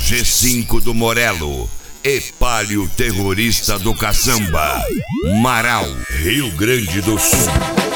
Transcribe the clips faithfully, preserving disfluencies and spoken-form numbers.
G cinco do Morelo, Epálio terrorista do caçamba, Marau, Rio Grande do Sul.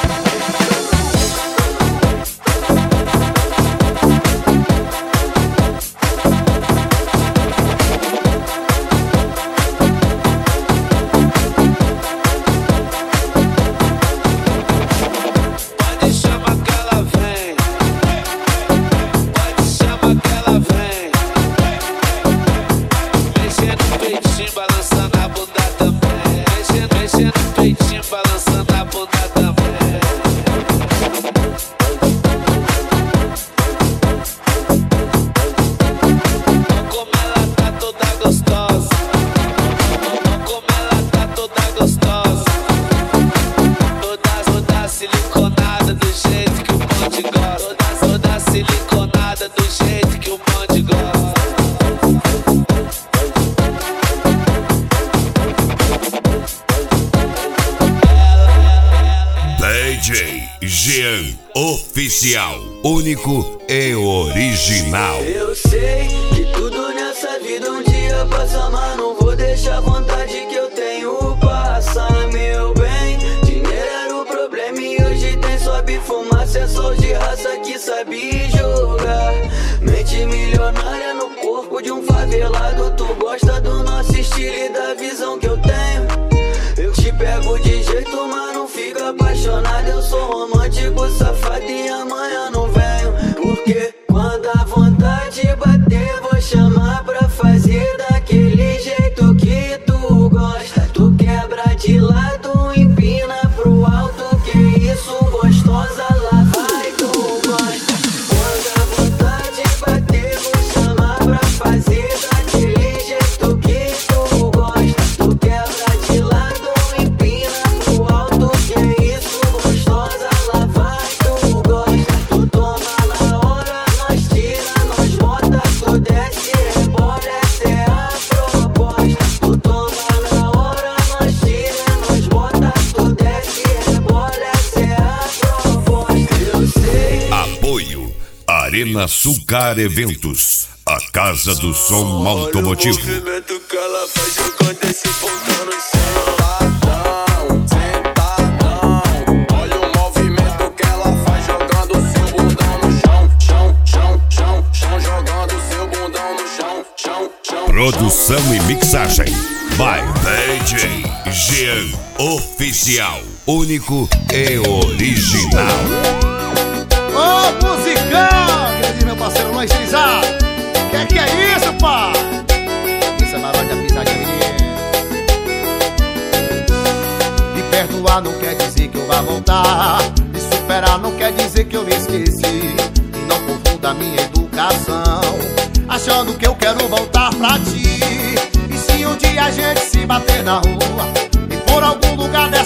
D J Jean Oficial, único e original. Eu sei que tudo nessa vida um dia passa, mas não vou deixar a vontade que eu tenho passar, meu bem. Dinheiro era o problema e hoje tem sobe fumaça, é sol de raça que sabe jogar. Mente milionária no corpo de um favelado, tu gosta do nosso estilo e da visão que eu tenho. Eu te pego de jeito, mas não fica apaixonado. Eu sou romântico, safado e amanhã não venho. Porque quando a vontade bater, vou chamar pra fazer daquele jeito que tu gosta. Tu quebra de lado, empina pro alto, que isso gostosa, lá vai tu gosta. Quando a vontade bater, vou chamar pra fazer daquele jeito que tu gosta. Tu quebra de lado, empina pro alto, que isso gostosa, lá vai tu gosta. Tu toma na hora, nós tira, nós bota, tu desce, rebola, essa é a proposta. Tu toma na hora, nós tira, nós bota, tu desce, rebola, essa é a proposta. Eu sei. Apoio Arena Sulcar Eventos, a casa do som automotivo. Olha o movimento que ela faz jogando esse pontão no chão. Sentadão, olha o movimento que ela faz jogando seu bundão no chão, chão, chão, chão, chão, jogando seu bundão no chão, chão, chão. Produção e mixagem by D J Jean Oficial, único e original. Ô, musicão! Grande meu parceiro Luiz Trizar. Que que é isso, pá? Isso é barulho da pisadinha, menino. Me perdoar não quer dizer que eu vá voltar. Me superar não quer dizer que eu me esqueci. E não confunda minha educação, achando que eu quero voltar pra ti. E se um dia a gente se bater na rua e por algum lugar dessa